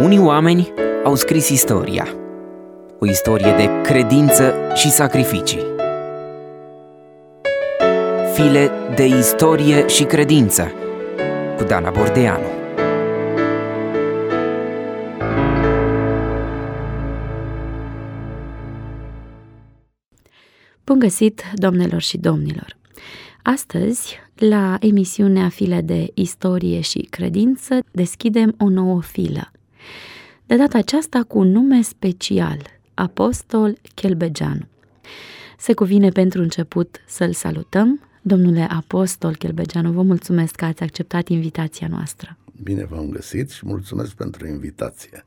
Unii oameni au scris istoria, o istorie de credință și sacrificii. File de istorie și credință cu Dana Bordeanu. Bun găsit, doamnelor și domnilor! Astăzi, la emisiunea File de istorie și credință, deschidem o nouă filă. De data aceasta cu un nume special, Apostol Chelbegeanu. Se cuvine pentru început să-l salutăm. Domnule Apostol Chelbegeanu, vă mulțumesc că ați acceptat invitația noastră. Bine v-am găsit și mulțumesc pentru invitație.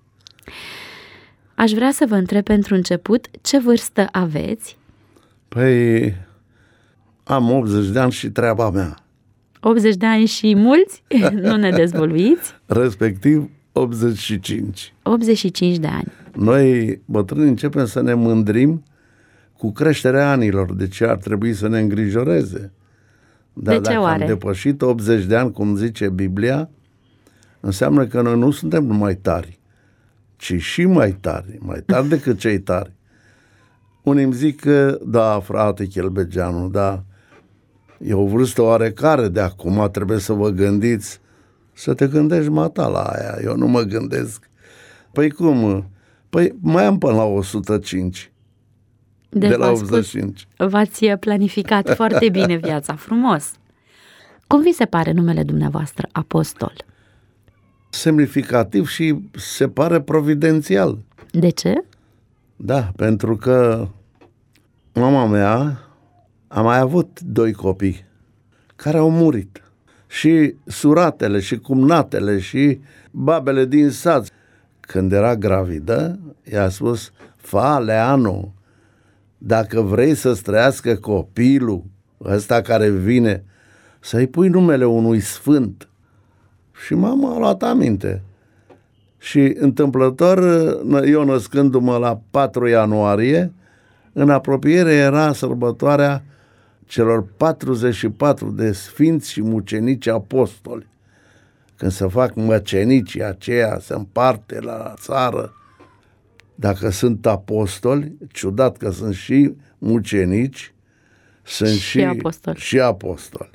Aș vrea să vă întreb pentru început ce vârstă aveți? Păi, am 80 de ani și treaba mea. 80 de ani și mulți? Nu ne dezvăluiți? Respectiv 85. 85 de ani. Noi, bătrâni, începem să ne mândrim cu creșterea anilor, de ce ar trebui să ne îngrijoreze. Dar de ce oare? Am depășit 80 de ani, cum zice Biblia, înseamnă că noi nu suntem numai tari, ci și mai tari decât cei tari. Unii îmi zic că, da, frate Chelbegeanu, da, e o vârstă oarecare de acum, trebuie să vă gândiți, să te gândești mata la aia, eu nu mă gândesc. Păi cum? Păi mai am până la 105. De la 85. V-ați planificat foarte bine viața, frumos. Cum vi se pare numele dumneavoastră, Apostol? Semnificativ și se pare providențial. De ce? Da, pentru că mama mea a mai avut 2 copii care au murit. Și suratele, și cumnatele, și babele din sat. Când era gravidă, i-a spus: Leanu, dacă vrei să-ți trăiască copilul ăsta care vine, să-i pui numele unui sfânt. Și mama a luat aminte. Și întâmplător, eu născându-mă la 4 ianuarie, în apropiere era sărbătoarea celor 44 de sfinți și mucenici apostoli. Când se fac măcenicii aceia, se împarte la țară. Dacă sunt apostoli, ciudat că sunt și mucenici, sunt și apostoli.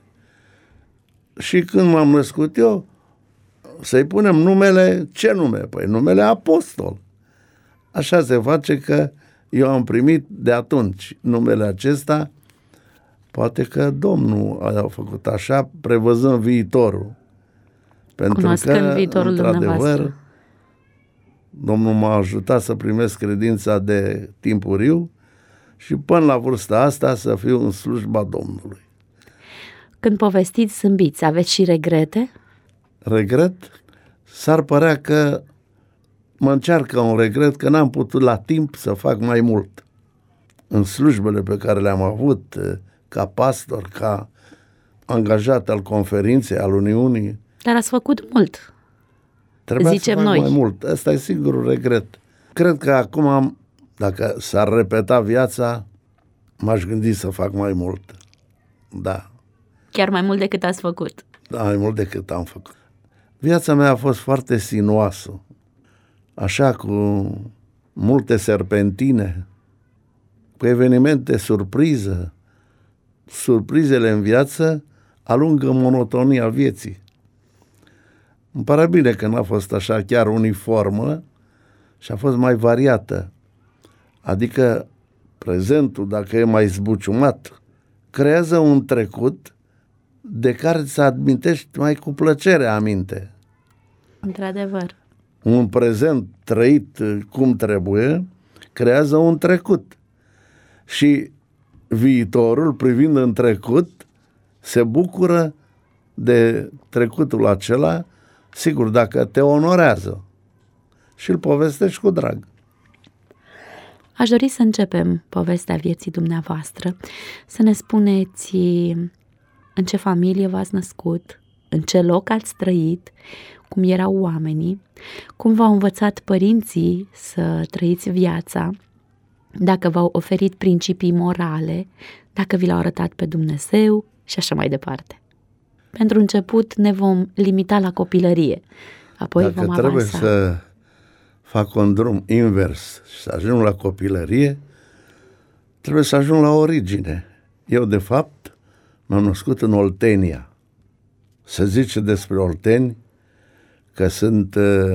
Și când m-am născut eu, să-i punem numele, ce nume? Păi numele Apostol. Așa se face că eu am primit de atunci numele acesta. Poate că Domnul a făcut așa, prevăzând viitorul. Pentru Cunoscând viitorul dumneavoastră. Domnul m-a ajutat să primesc credința de timpuriu și până la vârsta asta să fiu în slujba Domnului. Când povestiți, zâmbiți, aveți și regrete? Regret? S-ar părea că mă încearcă un regret că n-am putut la timp să fac mai mult. În slujbele pe care le-am avut, ca pastor, ca angajat al conferinței, al Uniunii. Dar ați făcut mult. Trebuia zicem să fac noi mai mult. Ăsta e singurul regret. Cred că acum, dacă s-ar repeta viața, m-aș gândi să fac mai mult. Da. Chiar mai mult decât ați făcut. Da, mai mult decât am făcut. Viața mea a fost foarte sinuoasă. Așa, cu multe serpentine, cu evenimente surpriză. Surprizele în viață alungă monotonia vieții. Îmi pare bine că n-a fost așa chiar uniformă și a fost mai variată. Adică prezentul, dacă e mai zbuciumat, creează un trecut de care îți admintești mai cu plăcere aminte. Într-adevăr. Un prezent trăit cum trebuie creează un trecut. Și viitorul, privind în trecut, se bucură de trecutul acela, sigur, dacă te onorează și îl povestești cu drag. Aș dori să începem povestea vieții dumneavoastră, să ne spuneți în ce familie v-ați născut, în ce loc ați trăit, cum erau oamenii, cum v-au învățat părinții să trăiți viața, dacă v-au oferit principii morale, dacă vi l-au arătat pe Dumnezeu și așa mai departe. Pentru început ne vom limita la copilărie, apoi Dacă vom trebuie avansa. să fac un drum invers și să ajung la copilărie, trebuie să ajung la origine. Eu, de fapt, m-am născut în Oltenia. Se zice despre olteni că sunt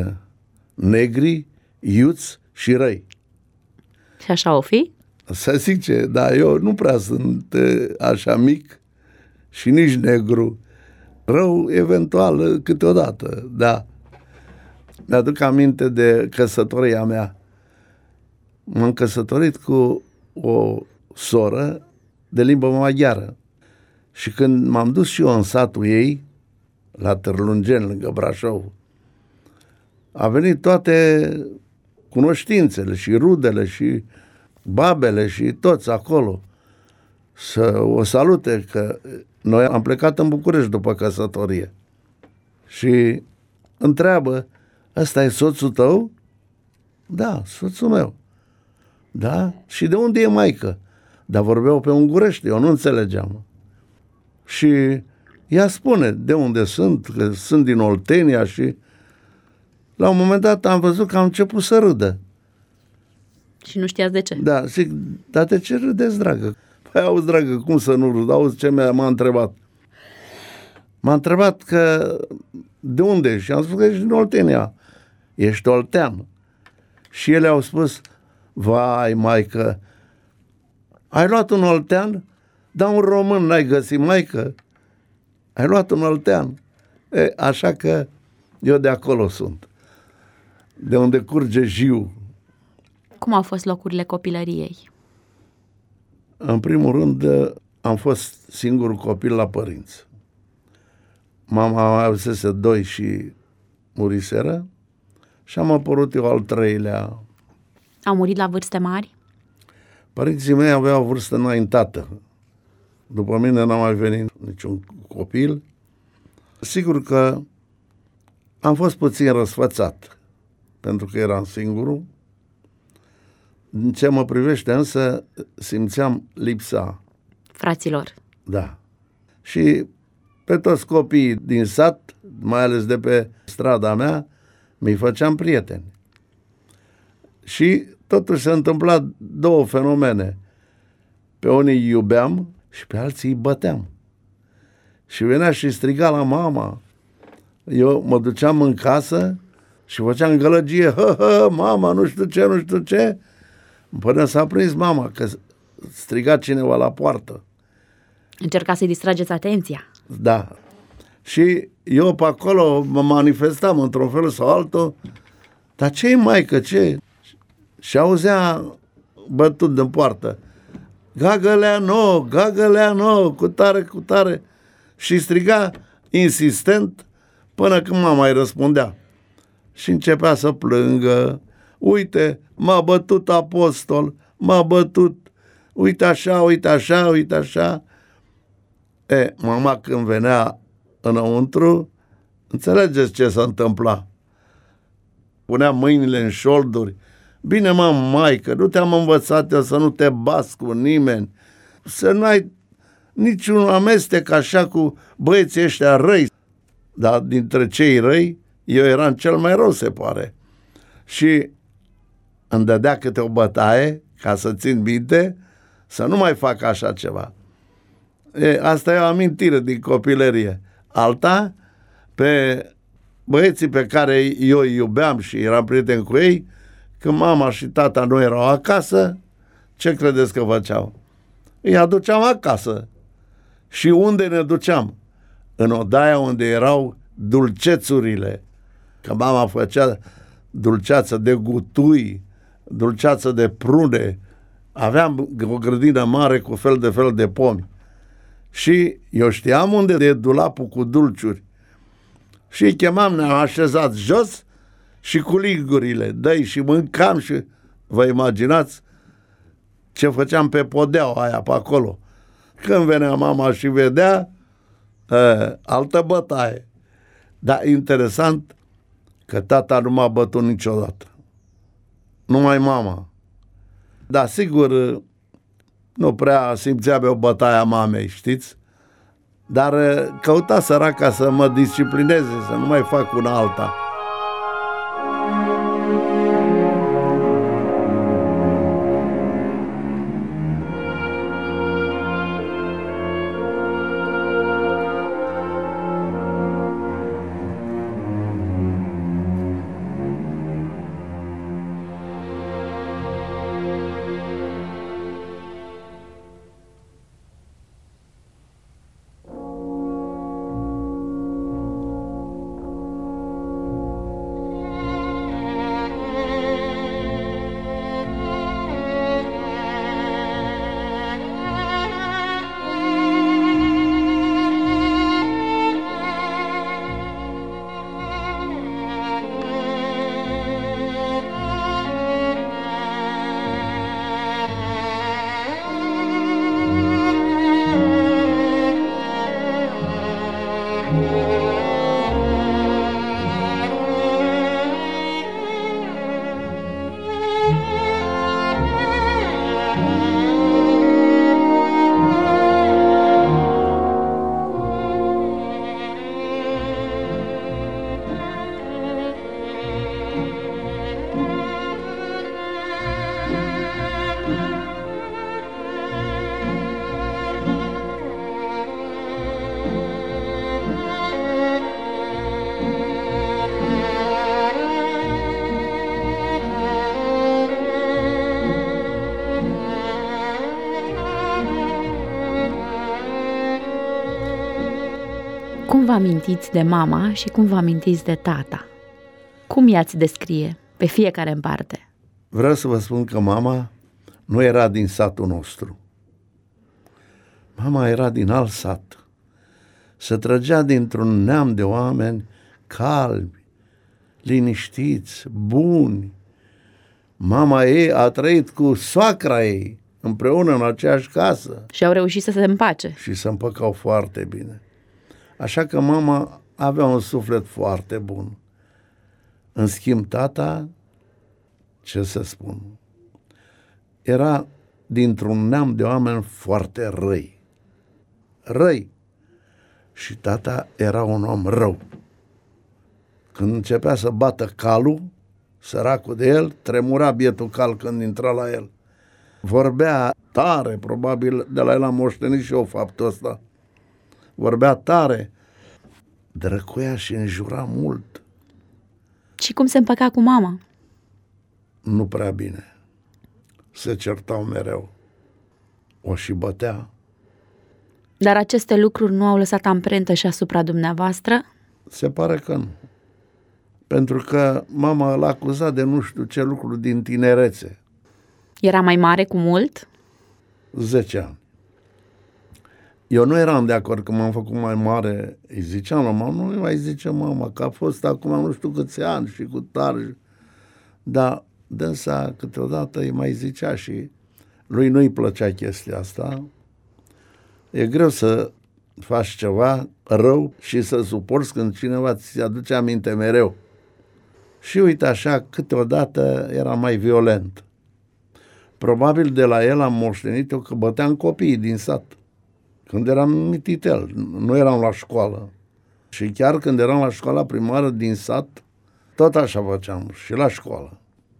negri, iuți și răi. Și așa o fi? Se zice, dar eu nu prea sunt așa mic și nici negru. Rău, eventual, câteodată, da. Mi-aduc aminte de căsătoria mea. M-am căsătorit cu o soră de limbă maghiară. Și când m-am dus și eu în satul ei, la Târlungeni, lângă Brașov, a venit toate cunoștințele și rudele și babele și toți acolo să o salute, că noi am plecat în București după căsătorie. Și întreabă, ăsta e soțul tău? Da, soțul meu. Da? Și de unde e maică? Dar vorbeau pe ungurește, eu nu înțelegeam. Și ea spune de unde sunt, că sunt din Oltenia și la un moment dat am văzut că am început să râdă. Și nu știați de ce? Da, zic, dar de ce râdeți, dragă? Păi auzi, dragă, cum să nu râd? Auzi ce m-a întrebat. M-a întrebat că de unde ești? Și am spus că ești din Oltenia. Ești oltean. Și ele au spus, vai, maică, ai luat un oltean? Dar un român n-ai găsit, maică? Ai luat un oltean? Așa că eu de acolo sunt. De unde curge Jiu. Cum au fost locurile copilăriei? În primul rând, am fost singurul copil la părinți. Mama avusese 2 și muriseră și am apărut eu al 3-lea. Au murit la vârste mari? Părinții mei aveau o vârstă înaintată. După mine n-a mai venit niciun copil. Sigur că am fost puțin răsfățat, pentru că eram singurul. În ce mă privește însă, simțeam lipsa. Fraților. Da. Și pe toți copiii din sat, mai ales de pe strada mea, mi-i făceam prieteni. Și totuși se întâmpla 2 fenomene. Pe unii îi iubeam și pe alții îi băteam. Și venea și striga la mama. Eu mă duceam în casă și făceam gălăgie, mama, nu știu ce, până s-a prins mama, că striga cineva la poartă. Încerca să-i distrageți atenția. Da. Și eu pe acolo mă manifestam într-un fel sau altul, dar ce-i maică, ce? Și auzea bătut din poartă. Gagăleano, cu tare. Și striga insistent până când mama îi răspundea. Și începea să plângă. Uite, m-a bătut apostol, m-a bătut. Uite așa. Mama când venea înăuntru, înțelegeți ce s-a întâmplat? Punea mâinile în șolduri. Bine, maică, nu te-am învățat eu să nu te bați cu nimeni, să n-ai niciun amestec așa cu băieții ăștia răi. Dar dintre cei răi, eu eram cel mai rău, se pare. Și îmi dădea câte o bătaie, ca să țin minte, să nu mai fac așa ceva. Asta e o amintire din copilărie. Alta, pe băieții pe care eu îi iubeam și eram prieten cu ei, când mama și tata nu erau acasă, ce credeți că făceau? Îi aduceam acasă. Și unde ne duceam? În odaia unde erau dulcețurile. Că mama făcea dulceață de gutui, dulceață de prune. Aveam o grădină mare cu fel de pomi. Și eu știam unde e dulapul cu dulciuri. Și îi chemam, ne-am așezat jos și cu ligurile, dă-i și mâncam și vă imaginați ce făceam pe podeaua aia pe acolo. Când venea mama și vedea, altă bătaie. Dar interesant că tata nu m-a bătut niciodată. Numai mama. Dar sigur, nu prea simțea pe o bătaie a mamei, știți? Dar căuta săraca să mă disciplineze, să nu mai fac una alta. amintiți de mama și cum vă amintiți de tata? Cum i-ați descrie pe fiecare în parte? Vreau să vă spun că mama nu era din satul nostru. Mama era din alt sat. Se trăgea dintr-un neam de oameni calmi, liniștiți, buni. Mama ei a trăit cu soacra ei împreună în aceeași casă. Și au reușit să se împace. Și se împăcau foarte bine. Așa că mama avea un suflet foarte bun. În schimb, tata, ce să spun, era dintr-un neam de oameni foarte răi. Răi. Și tata era un om rău. Când începea să bată calul, săracul de el, tremura bietul cal când intra la el. Vorbea tare, probabil de la el am moștenit și eu faptul ăsta. Vorbea tare, drăcuia și înjura mult. Și cum se împăca cu mama? Nu prea bine. Se certau mereu. O și bătea. Dar aceste lucruri nu au lăsat amprentă și asupra dumneavoastră? Se pare că nu. Pentru că mama l-a acuzat de nu știu ce lucruri din tinerețe. Era mai mare cu mult? 10 ani. Eu nu eram de acord că m-am făcut mai mare. Îi ziceam la mama, nu mai zice mama, că a fost acum nu știu câți ani și cu tare. Dar dânsa câteodată îi mai zicea și lui nu-i plăcea chestia asta. E greu să faci ceva rău și să suporți când cineva ți aduce aminte mereu. Și uite așa, câteodată era mai violent. Probabil de la el am moștenit eu că băteam copiii din sat. Când eram mititel, nu eram la școală. Și chiar când eram la școala primară din sat, tot așa făceam și la școală.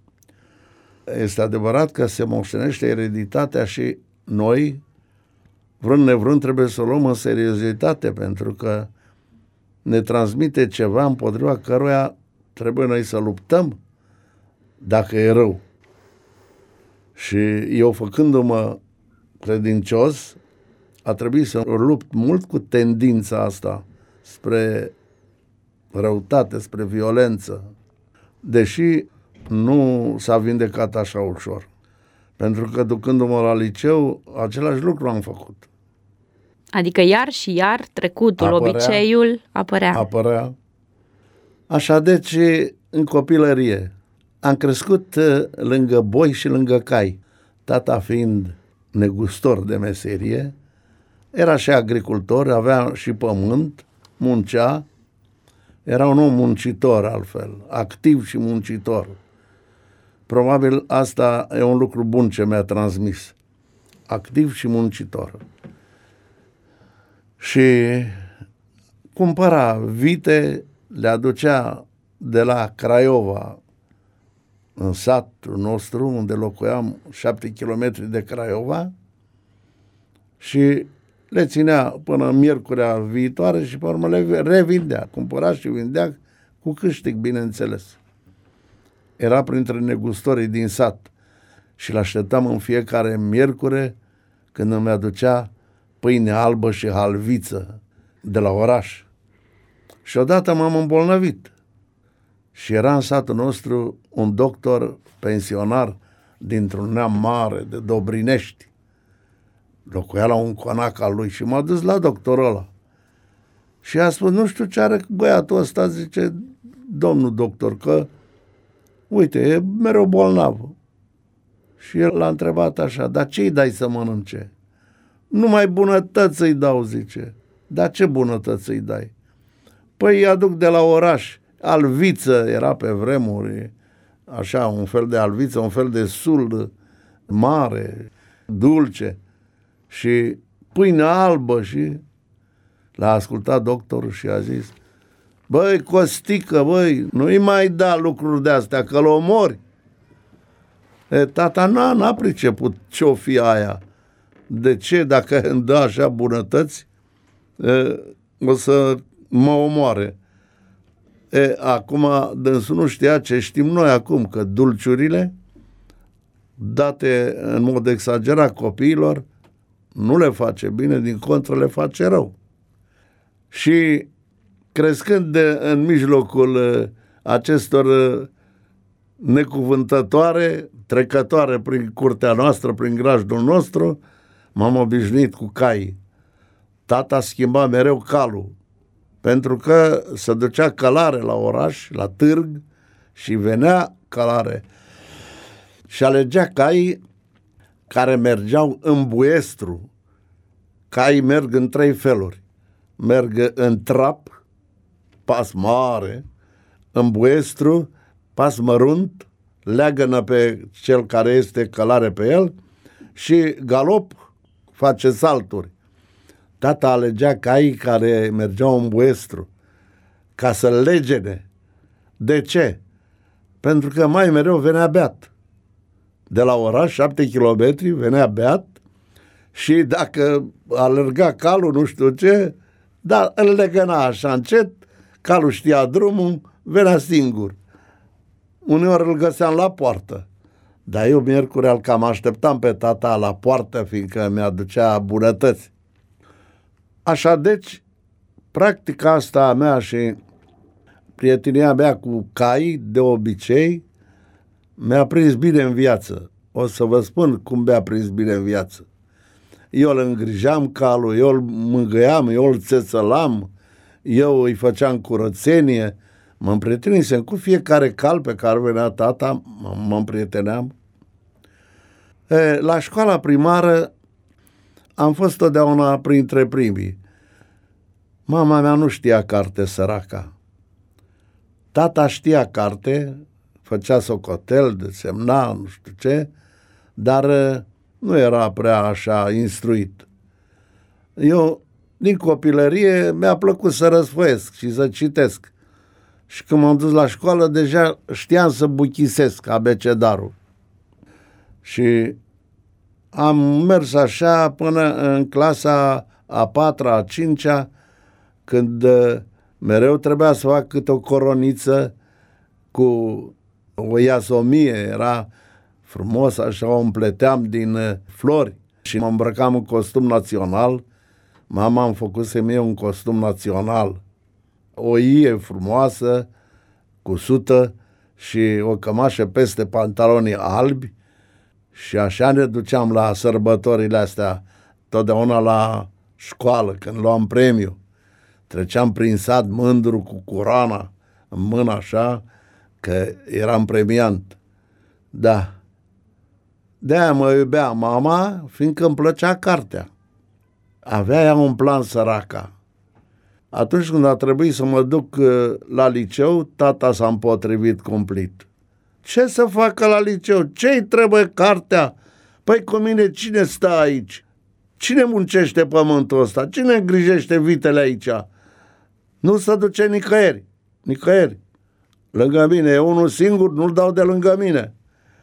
Este adevărat că se moștenește ereditatea și noi, vrând nevrând, trebuie să o luăm în seriozitate, pentru că ne transmite ceva împotriva căruia trebuie noi să luptăm dacă e rău. Și eu, făcându-mă credincios, a trebuit să lupt mult cu tendința asta spre răutate, spre violență, deși nu s-a vindecat așa ușor. Pentru că ducându-mă la liceu, același lucru am făcut. Adică iar și iar trecutul, obiceiul apărea. Așa, deci, în copilărie, am crescut lângă boi și lângă cai. Tata fiind negustor de meserie, era și agricultor, avea și pământ, muncea, era un om muncitor altfel, activ și muncitor. Probabil asta e un lucru bun ce mi-a transmis. Activ și muncitor. Și cumpăra vite, le aducea de la Craiova, în satul nostru, unde locuiam 7 kilometri de Craiova, și le ținea până miercurea viitoare și pe urmă le revindea. Cumpăra și vindea cu câștig, bineînțeles. Era printre negustorii din sat și l-așteptam în fiecare miercure când îmi aducea pâine albă și halviță de la oraș. Și odată m-am îmbolnăvit și era în satul nostru un doctor pensionar dintr-un neam mare de Dobrinești. Locuia la un conac al lui și m-a dus la doctorul ăla. Și a spus, nu știu ce are băiatul ăsta, zice, domnul doctor, că uite, e mereu bolnav. Și el l-a întrebat așa, dar ce îi dai să mănânce? Numai bunătăți îi dau, zice. Dar ce bunătăți îi dai? Păi îi aduc de la oraș. Alviță era pe vremuri, așa, un fel de alviță, un fel de sul mare, dulce. Și pâine albă. Și l-a ascultat doctorul și a zis, băi, Costică, băi, nu-i mai da lucruri de astea, că-l omori. Tata n-a priceput ce-o fi aia. De ce, dacă îmi dă așa bunătăți, o să mă omoare. Acum, dânsul nu știa ce știm noi acum, că dulciurile date în mod exagerat copiilor nu le face bine, din contră le face rău. Și crescând în mijlocul acestor necuvântătoare, trecătoare prin curtea noastră, prin grajdul nostru, m-am obișnuit cu caii. Tata schimba mereu calul, pentru că se ducea călare la oraș, la târg, și venea călare. Și alegea caii care mergeau în buiestru. Caii merg în 3 feluri. Merg în trap, pas mare, în buiestru, pas mărunt, leagănă pe cel care este călare pe el și galop, face salturi. Tata alegea caii care mergeau în buiestru ca să-l legene. De ce? Pentru că mai mereu venea beat. De la oraș, 7 kilometri, venea beat și dacă alerga calul, nu știu ce, dar îl legăna așa încet, calul știa drumul, venea singur. Uneori îl găseam la poartă, dar eu miercuri îl cam așteptam pe tata la poartă, fiindcă mi-aducea bunătăți. Așa deci, practica asta a mea și prietenia mea cu cai, de obicei, mi-a prins bine în viață. O să vă spun cum mi-a prins bine în viață. Eu îl îngrijam calul, eu îl mângâiam, eu îl țețălam, eu îi făceam curățenie, mă împrietenisem cu fiecare cal pe care venea tata, mă împrieteneam. La școala primară am fost totdeauna printre primii. Mama mea nu știa carte, săraca. Tata știa carte, făcea socotel, desemna, nu știu ce, dar nu era prea așa instruit. Eu, din copilărie, mi-a plăcut să răsfoiesc și să citesc. Și când m-am dus la școală, deja știam să buchisesc abecedarul. Și am mers așa până în clasa a 4-a, a 5-a, când mereu trebuia să fac câte o coroniță cu o iasomie, era frumos, așa o împleteam din flori și mă îmbrăcam în costum național. Mama îmi făcuse mie un costum național, o ie frumoasă, cusută și o cămașă peste pantalonii albi și așa ne duceam la sărbătorile astea, totdeauna la școală, când luam premiu. Treceam prin sat mândru cu coroana în mână așa, că eram premiant. Da. De-aia mă iubea mama, fiindcă îmi plăcea cartea. Avea ea un plan, săraca. Atunci când a trebuit să mă duc la liceu, tata s-a împotrivit cumplit. Ce să facă la liceu? Ce-i trebuie cartea? Păi cu mine cine stă aici? Cine muncește pământul ăsta? Cine îngrijește vitele aici? Nu se duce nicăieri. Nicăieri. Lângă mine e unul singur, nu-l dau de lângă mine.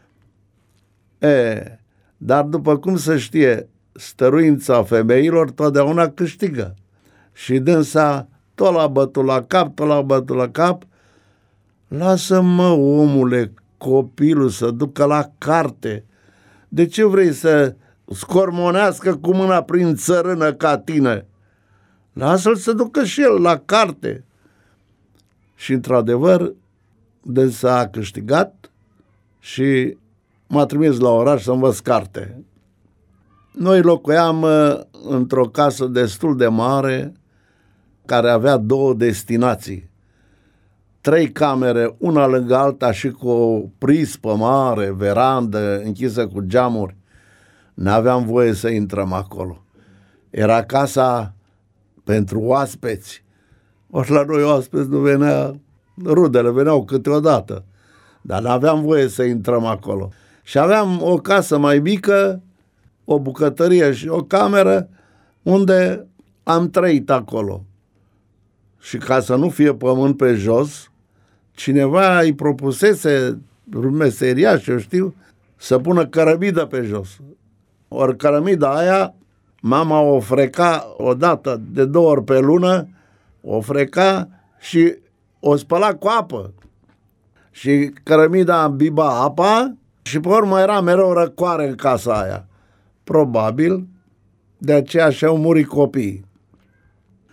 Dar după cum se știe, stăruința femeilor totdeauna câștigă. Și dânsa tot l-a bătut la cap, tot l-a bătut la cap. Lasă-mă, omule, copilul să ducă la carte. De ce vrei să scormonească cu mâna prin țărână ca tine? Lasă-l să ducă și el la carte. Și într-adevăr, dânsa a câștigat și m-a trimis la oraș să învăț carte. Noi locuiam într-o casă destul de mare, care avea 2 destinații. 3 camere, una lângă alta și cu o prispă mare, verandă închisă cu geamuri. N-aveam voie să intrăm acolo. Era casa pentru oaspeți. Ori la noi oaspeți nu venea, rudele veneau câteodată, dar n-aveam voie să intrăm acolo. Și aveam o casă mai mică, o bucătărie și o cameră unde am trăit acolo. Și ca să nu fie pământ pe jos, cineva îi propusese, un meseriaș, eu știu, să pună cărămidă pe jos. Ori cărămida aia, mama o freca o dată, de 2 ori pe lună, o freca și o spăla cu apă. Și cărămida îmbiba apa și pe urmă era mereu răcoare în casa aia. Probabil de aceea și-au murit copiii.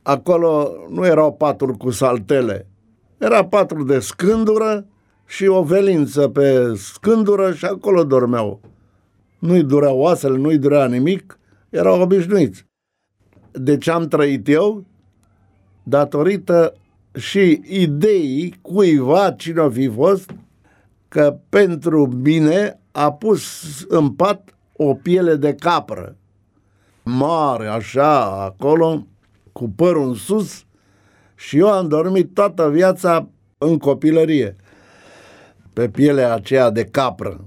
acolo nu erau paturi cu saltele, era patru de scândură și o velință pe scândură și acolo dormeau. Nu-i dureau oasele, nu-i durea nimic, erau obișnuiți. Deci am trăit eu datorită și ideii cuiva, cine o fi fost, că pentru mine a pus în pat o piele de capră, mare, așa, acolo, cu părul în sus, și eu am dormit toată viața în copilărie pe pielea aceea de capră.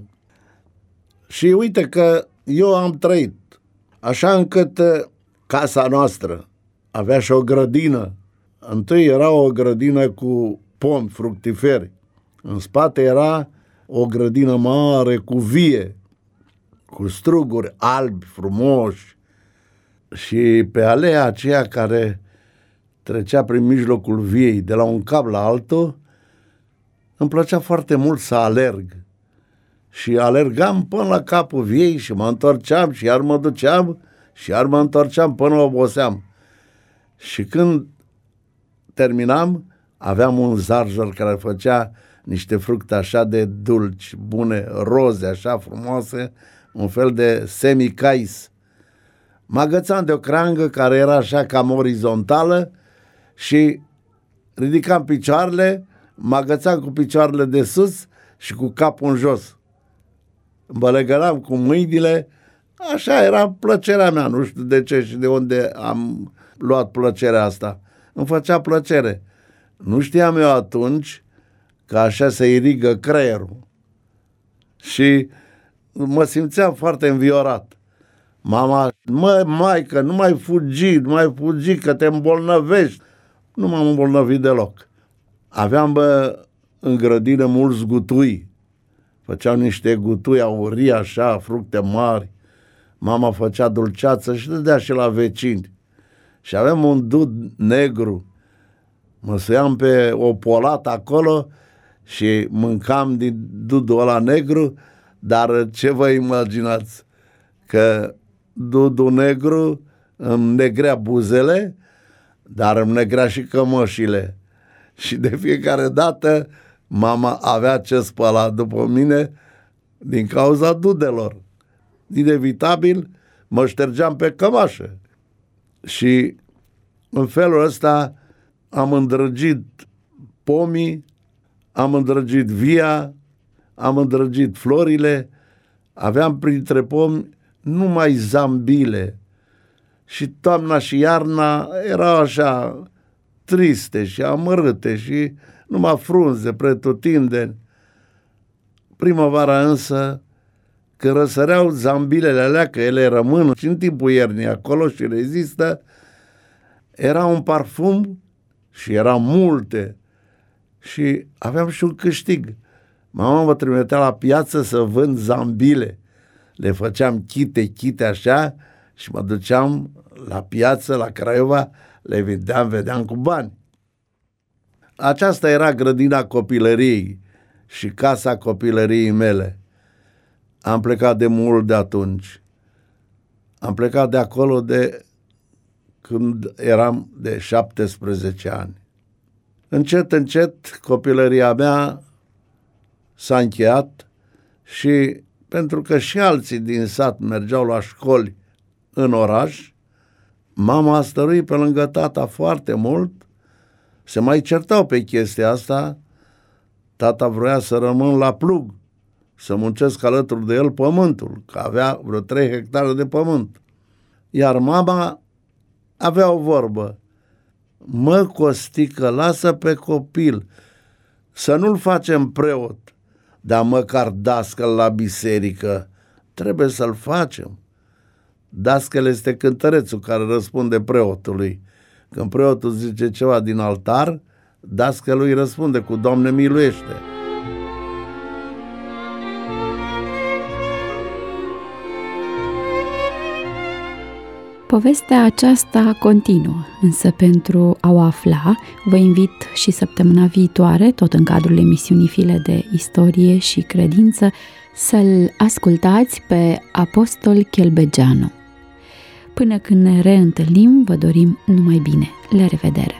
Și uite că eu am trăit așa încât casa noastră avea și o grădină. Întâi era o grădină cu pomi fructiferi. În spate era o grădină mare cu vie, cu struguri albi, frumoși. Și pe alea aceea care trecea prin mijlocul viei, de la un cap la altul, îmi plăcea foarte mult să alerg. Și alergam până la capul viei și mă întorceam și iar mă duceam și iar mă întorceam până oboseam. Și când terminam, aveam un zarjăr care făcea niște fructe așa de dulci, bune, roze, așa frumoase, un fel de semicais. Mă agățam de o creangă care era așa cam orizontală și ridicam picioarele, mă agățam cu picioarele de sus și cu capul în jos. Mă legăram cu mâinile, așa era plăcerea mea, nu știu de ce și de unde am luat plăcerea asta. Îmi făcea plăcere. Nu știam eu atunci că așa se irigă creierul. Și mă simțeam foarte înviorat. Mama, maică, nu mai fugi că te îmbolnăvești. Nu m-am îmbolnăvit deloc. Aveam în grădină mulți gutui. Făceau niște gutui aurii așa, fructe mari. Mama făcea dulceață și dădea și la vecini. Și aveam un dud negru. Mă suiam pe o polată acolo și mâncam din dudul ăla negru, dar ce vă imaginați? Că dudul negru îmi negrea buzele, dar îmi negrea și cămășile. Și de fiecare dată mama avea ce spăla după mine din cauza dudelor. Inevitabil mă ștergeam pe cămașă. Și în felul ăsta am îndrăgit pomii, am îndrăgit via, am îndrăgit florile, aveam printre pomi numai zambile. Și toamna și iarna erau așa triste și amărâte și numai frunze pretutindeni. Primăvara însă, când răsăreau zambilele alea, că ele rămân și în timpul iernii acolo și rezistă, era un parfum și erau multe și aveam și un câștig. Mama mă trimitea la piață să vând zambile. Le făceam chite așa și mă duceam la piață, la Craiova, le vedeam cu bani. Aceasta era grădina copilăriei și casa copilăriei mele. Am plecat de mult de atunci. Am plecat de acolo de când eram de 17 ani. Încet, copilăria mea s-a încheiat și pentru că și alții din sat mergeau la școli în oraș, mama a stăruit pe lângă tata foarte mult, se mai certau pe chestia asta, tata vrea să rămân la plug, să muncesc alături de el pământul, că avea vreo 3 hectare de pământ. Iar mama avea o vorbă: mă, Costică, lasă pe copil, să nu-l facem preot, dar măcar dascăl la biserică, trebuie să-l facem. Dascăl este cântărețul care răspunde preotului. Când preotul zice ceva din altar, dascălul îi răspunde cu Doamne miluiește. Povestea aceasta continuă, însă pentru a o afla, vă invit și săptămâna viitoare, tot în cadrul emisiunii File de Istorie și Credință, să-l ascultați pe Apostol Chelbegeanu. Până când ne reîntâlnim, vă dorim numai bine. La revedere!